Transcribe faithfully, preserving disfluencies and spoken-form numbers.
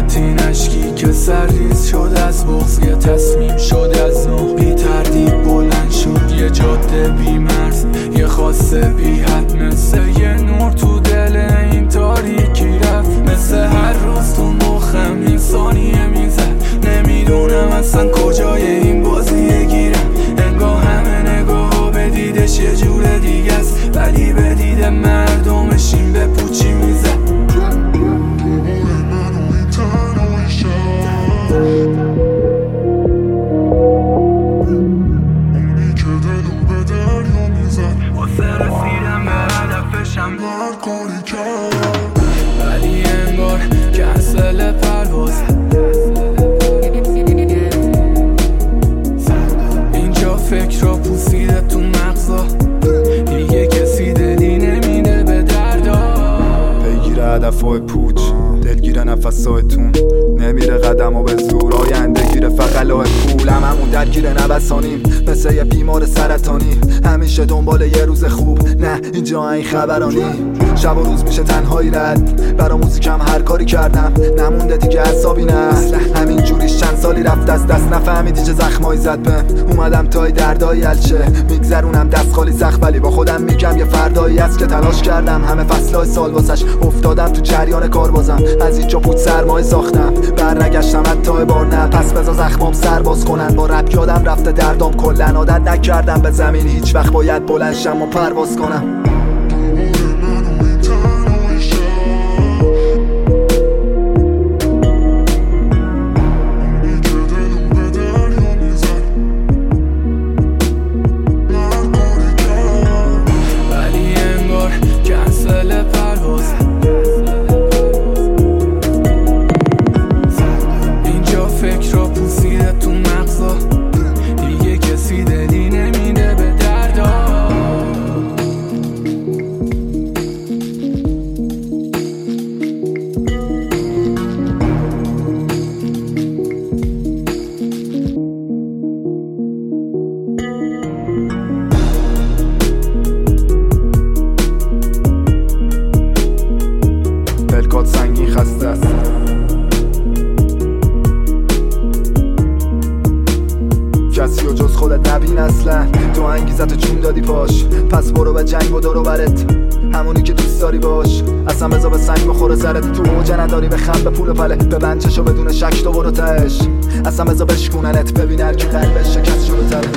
این اشکی که سرریز شد از بغض، یه تصمیم شد از نو بی تردید بلند شد. یه جاده بی مرز، یه خواسته بی حد، مثل یه نور تو دل این تاریکی رفت. مثل هر روز تو مخم این ثانیه میزد، نمیدونم اصلا کجای این بازیه گیرم. انگاه همه نگاه ها به دیدش یه جور دیگه است، ولی به دید مردمش این به پوچی میزد. ولی انگار کنسل پرواز، اینجا فکر را پوسیده تو مغزا، دیگه کسی دلی نمیده به دردا. بگیره هدفای پوچ، دلگیره نفسایتون، نمیره قدم و به زور، آینده گیره فقلای پول. هممون درگیره نوسانیم مثل یه بیمار سرطانی، همیشه دنبال یه روز خوب، نه اینجا این خبرانی. شب و روز میشه تنهایی رد، برا موزیکم هر کاری کردم، نمونده دیگه حسابی نه. همین جوریش چند سالی رفت از دست، نفهمیدی چه زخمایی زد بهم. اومدم تای دردایی الچه میگذرونم دست خالی سخت، ولی با خودم میگم یه فردایی هست که تلاش کردم همه فصلای سال واسش افتادم تو جریان کار، بازم از اینجا پوچ سرمایه ساختم، برنگشتم حتی بار نه. پس بذار زخمام سر باز کنن، با رپ یادم رفته دردام کلن، عادت نکردم به زمین هیچ وقت باید بلند شم و پرواز کنم. سنگین خسته است، کسی و جز خودت نبین اصلا، تو انگیزتو چون دادی پاش، پس برو به جنگ و دورو برت، همونی که دوست داری باش. اصلا بذار به سنگ بخوره سرت، تو اوجه نداری به خم به پول پله، به بنچشو بدون شک تو برو تهش. اصلا بذار بشکوننت، ببین هر کی قلبش شکست شده تره.